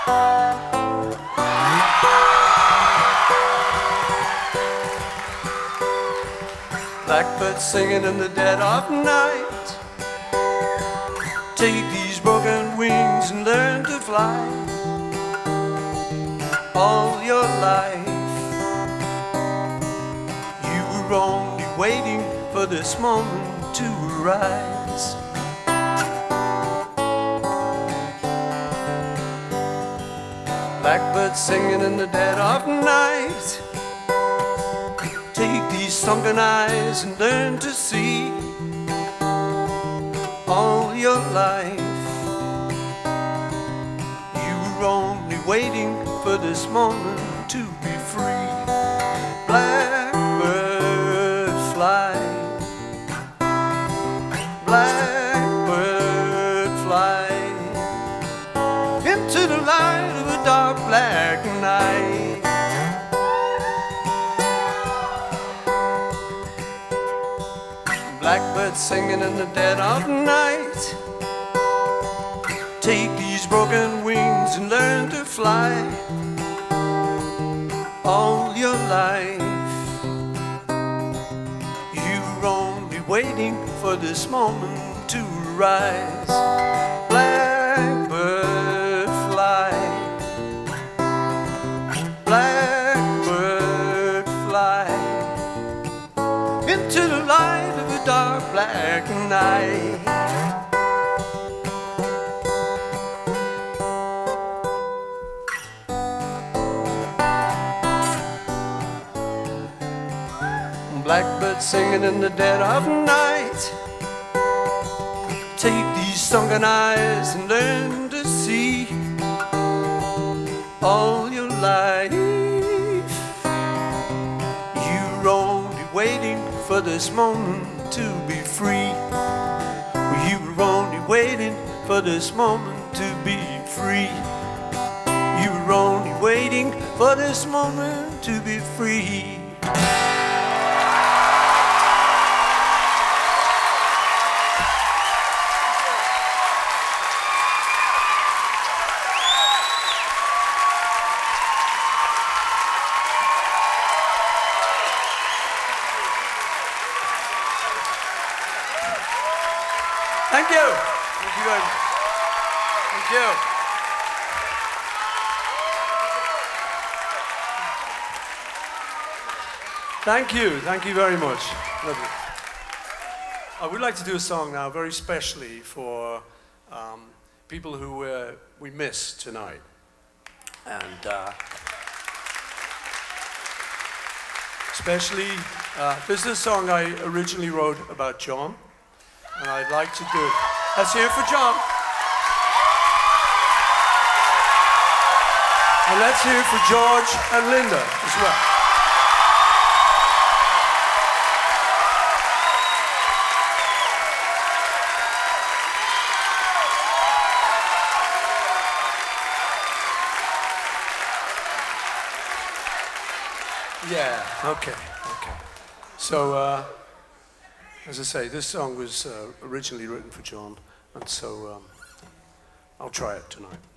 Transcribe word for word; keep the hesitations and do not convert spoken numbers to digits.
Blackbird singing in the dead of night. Take these broken wings and learn to fly. All your life you were only waiting for this moment to arise. Blackbird singing in the dead of night. Take these sunken eyes and learn to see. All your life you were only waiting for this moment to be free. Blackbird fly, blackbird fly into the light of a dark black night. Blackbird singing in the dead of night. Take these broken wings and learn to fly. All your life you're only waiting for this moment to rise. Blackbird fly, blackbird fly into the light of a dark black night. Blackbird singing in the dead of night. Take these sunken eyes and learn to see. All your life you're only waiting for this moment to be free. You were only waiting for this moment to be free. You were only waiting for this moment to be free. Thank you. Thank you very much. Thank you. Thank you. Thank you very much. Lovely. I would like to do a song now, very specially for um, people who uh, we miss tonight. And uh, especially, uh, this is a song I originally wrote about John. And I'd like to do it. Let's hear it for John. And let's hear it for George and Linda as well. Yeah, okay, okay. So, uh, as I say, this song was uh, originally written for John, and so um, I'll try it tonight.